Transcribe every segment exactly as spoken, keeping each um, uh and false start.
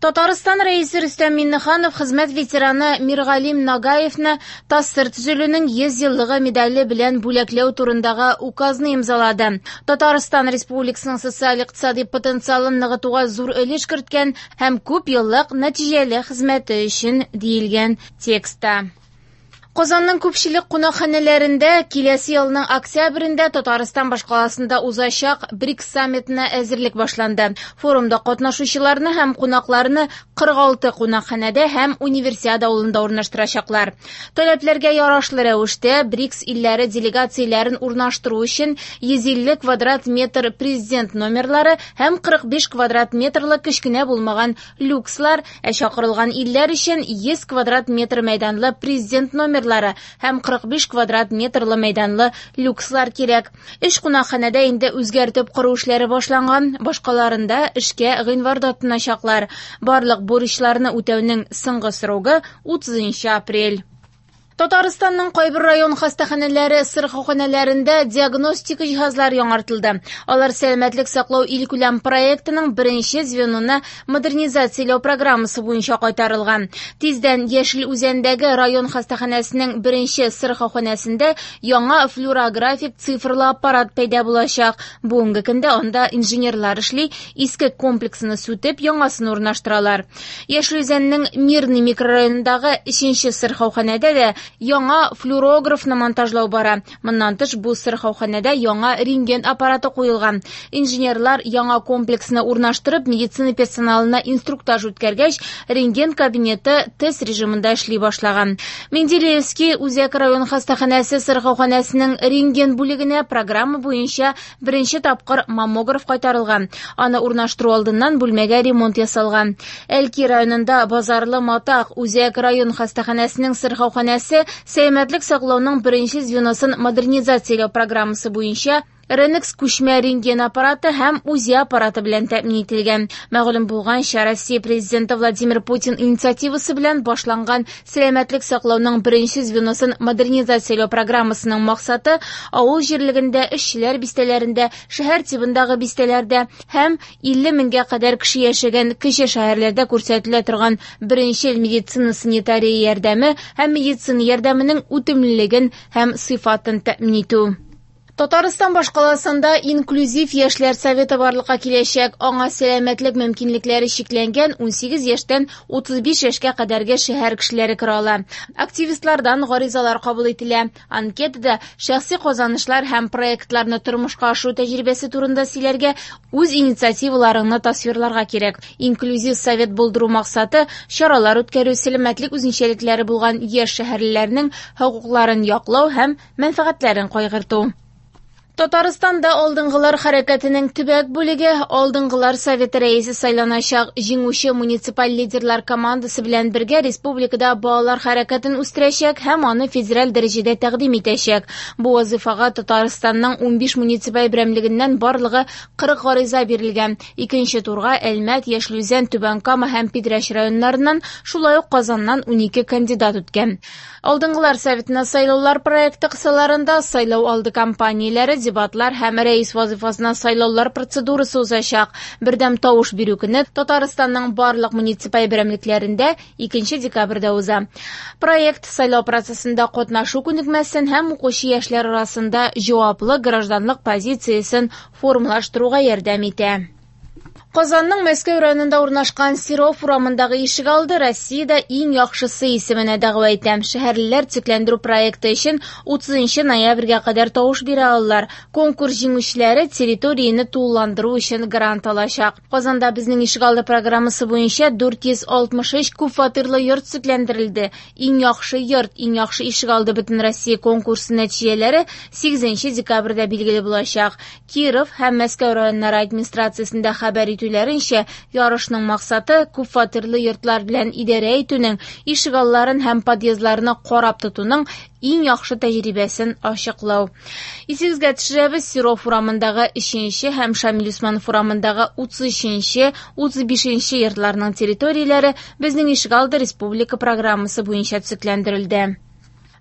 Татарстан рәисе Рөстәм Миннеханов хезмәт ветераны Миргалим Нагаевны Тассыр төзелүнең йөз еллыгы медале белән бүләкләү турындагы указны имзалады. Татарстан Республикасының социаль-икътисади потенциалын ныгытуга зур өлеш керткән һәм күп еллык нәтиҗәле хезмәте өчен диелгән текстта. Казанның күпчелек кунакханәләрендә киләсе елның октябрендә Татарстан башкаласында узачак БРИКС саммитына әзерлек башланды. Форумда катнашучыларны һәм кунакларны кырык алты кунакханәдә һәм Универсиада авылында урнаштырачаклар. Таләпләргә ярашлы рәвештә БРИКС илләре делегацияләрен урнаштыру өчен йөз илле квадрат метр президент номерлары һәм кырык биш квадрат метрлы кечкенә булмаган люкслар, ә чакырылган илләр өчен йөз квадрат метр мәйданлы президент номерлары һәм кырык биш квадрат метрлы мәйданлы люкслар кирәк. Эш кунакханәдә инде үзгәртеп кору эшләре башланган, башкаларында эшкә гыйнварда тотыначаклар. Барлык бурычларны үтәүнең соңгы срогы утызынчы апрель. Татарстанның кайбер район хастаханәләре сырхауханәләрендә диагностика җиһазлары яңартылды. Алар сәламәтлек саклау илкүләм проектының беренче звенона модернизацияләү программасы буенча кайтарылган. Тиздән Яшел үзәндәге район хастаханәсенең беренче сырхауханәсендә яңа флюорографик цифрлы аппарат пәйда булачак. Бүгенге көндә анда инженерлар эшли, иске комплексны сүтеп, яңасын урнаштыралар. Яшел үзәннең Мирный микрорайонындагы өченче сырхауханәдә дә яңа флюорографны монтажлау бара. Моннан тыш бу сырхауханәдә яңа рентген аппараты куелган. Инженерлар яңа комплексны урнаштырып, медицина персоналына инструктаж үткәргәч, рентген кабинеты тест режимында эшли башлаган. Менделеевский үзәк район хастаханәсе сырхауханәсенең рентген бүлегенә программа буенча беренче тапкыр маммограф кайтарылган. Аны урнаштыру алдыннан бүлмәгә ремонт ясалган. Әлки районында Базарлы Матак үзәк район хастаханәсенең сырхауханәсе сәламәтлек саклауның беренче звеносын модернизацияләү программасы буенча Ренекс күчмә рентген аппараты һәм УЗИ аппараты белән тәэмин ителгән. Мәгълүм булганча, Россия президенты Владимир Путин инициативасы белән башланган сәламәтлек саклауның беренче звеносын модернизацияләү программасының максаты авыл җирлегендә, эшчеләр бистәләрендә, шәһәр тибындагы бистәләрдә һәм илле меңгә кадәр кеше яшәгән кече шәһәрләрдә күрсәтелә торган беренче медицина санитария ярдәме һәм медицина ярдәменең үтемлелеген һәм сыйфатын тәэмин итү. Татарстан башкаласында инклюзив яшьләр советы барлыкка киләчәк. Аңа сәламәтлек мөмкинлекләре чикләнгән унсигез яшьтән утыз биш яшькә кадәрге шәһәр кешеләре кера ала. Активистлардан гаризалар кабул ителә. Анкетада шәхси казанышлар һәм проектларны тормышка ашыру тәҗрибәсе турында сөйләргә, үз инициативаларыңны тасвирларга кирәк. Инклюзив совет булдыру максаты чаралар үткәрү, сәламәтлек үзенчәлекләре булган яшь шәһәрләрнең хокукларын яклау һәм мәнфәгатьләрен кайгырту. Татарстанда алдынгылар хәрәкәтенең төбәк бүлеге алдынгылар советы рәисе сайланачак. Җиңүче муниципаль лидерлар командасы белән бергә республикада балалар хәрәкәтен үстерәчәк һәм аны федераль дәрәҗәдә тәкъдим итәчәк. Бу вазифага Татарстанның унбиш муниципаль берәмлегеннән барлыгы кырык гариза бирелгән. Икенче турга Әлмәт, Яшелүзән, Түбәнкама һәм Питрәч районнарыннан, шулай ук Казаннан унике кандидат үткән. Алдынгылар советына сайлаулар проекты кысаларында сайлау алды кампанияләре, дебатлар һәм рәис вазифасына сайлаулар процедурасы узачак. Бердәм тавыш бирү көне Татарстанның барлык муниципаль берәмлекләрендә икенче декабрьдә уза. Проект сайлау процессында катнашу күнекмәсен һәм укучы яшьләр арасында җаваплы гражданлык позициясен формалаштыруга ярдәм итә. Казанның Мәскәү районында урнашкан Серов урамындагы ишегалды Россиядә иң яхшысы исеменә дәгъва итәм. Шәһәрлеләр төзекләндерү проекты өчен утызынчы ноябрьгә кадәр тавыш бирә алалар. Конкурс җиңүчеләре территорияне тулыландыру өчен грант алачак. Казанда безнең ишегалды программасы буенча дүрт йөз алтмыш өч күп фатирлы йорт төзекләндерелде. Иң яхшы йорт, иң яхшы ишегалды бөтен Россия конкурсы нәтиҗәләре сигезенче декабрьдә билгеле булачак. Киров һәм Мәскәү районнары администрациясендә хәбәр итүләренчә, ярышның максаты күп фатирлы йортлар белән идарә итүнең, ишегалларын һәм подъездларны карап тотуның иң яхшы тәҗрибәсен ачыклау. Исегезгә төшерәбез, Серов урамындагы өченче һәм Шамил Усманов урамындагы утыз өченче утыз бишенче йортларның территорияләре безнең ишегалды республика программасы буенча төзекләндерелде.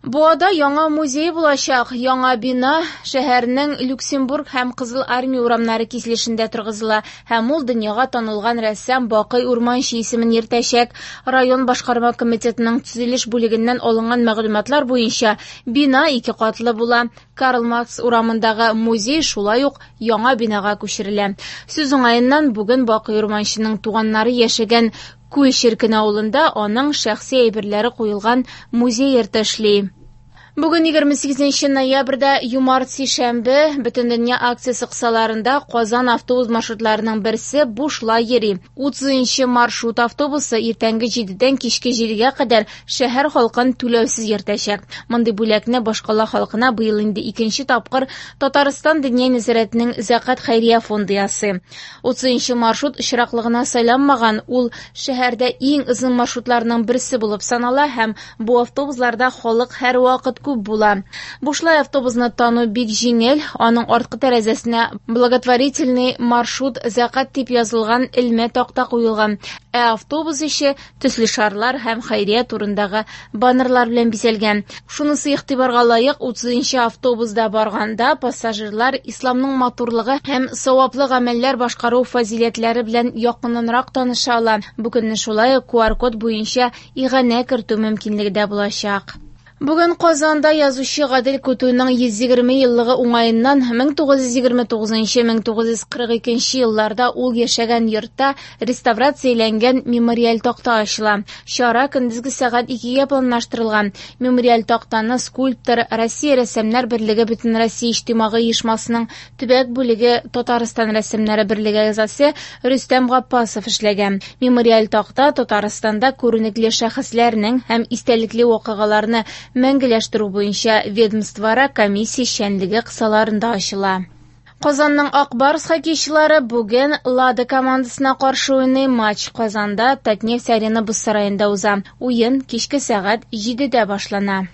Буада яңа музей булачак. Яңа бина шәһәрнең Люксембург һәм Кызыл армия урамнары киселешендә торгызыла, һәм ул дөньяга танылган рәссам Бакый Урманчы исемен йөртәчәк. Район башкарма комитетының төзелеш бүлегеннән алынган мәгълүматлар буенча, бина ике катлы була. Карл Маркс урамындагы музей шулай ук яңа бинага күчерелә. Сүз уңаеннан бүген Бакый Урманчының туганнары яшәгән Күл Ширкен авылында аның шәхси әйберләре куелган музей эшли. Бүген егерме сигезенче ноябрьдә Юмарт сишәмбе Бөтендөнья акциясе кысаларында Казан автобус маршрутларының берсе бушлай йөри. утызынчы маршрут автобусы иртәнге җидедән кичке җидегә кадәр шәһәр халкын түләүсез йөртәчәк. Мондый бүләкне башкала халкына быел инде икенче тапкыр Татарстан Дөнья нәзарәтенең Зәкат хәйрия фонды ясый. утызынчы маршрут очраклыгына сайланмаган, ул шәһәрдә иң озын маршрутларның берсе булып санала һәм бу автобусларда халык һәр вакыт күп була. Бушлай автобусны тану бик җиңел, аның арткы тәрәзәсенә благотворительный маршрут Зәкат дип язылган элмә такта куелган. Ә автобус ише төсле шарлар һәм хәйрия турындагы баннерлар белән бизәлгән. Шунысы игътибарга лаек, утызынчы автобуста барганда пассажирлар исламның матурлыгы һәм саваплы гамәлләр башкару фазиләтләре белән якыннанрак таныша ала. Бүген шулай ку ар код буенча игъанә кертү мөмкинлеге дә булачак. Бүген Казанда язучы Гадел Күтүнең йөз егерме еллыгы уңаеннан мең тугыз йөз егерме тугызынчы - мең тугыз йөз кырык икенче елларда ул яшәгән йортта реставрацияләнгән мемориаль такта ачыла. Чара көндезге сәгать икегә планлаштырылган. Мемориаль тактаны скульптор Россия рәссамнар берлеге Бөтен Россия иҗтимагый оешмасының төбәк бүлеге Татарстан рәссамнары берлеге әгъзасы Рөстәм Гаппасов эшләгән. Мемориаль такта Татарстанда күренекле шәхесләрнең һәм истәлекле вакыйгаларны мәңгеләштерү буенча ведомствора комиссия эшчәнлеге кысаларында ачыла. Казанның Ак Барс хоккейчылары бүген Лада командасына каршы уйный. Матч Казанда Татнефть арена боз сараенда уза. Уен кичке сәгать җидедә башлана.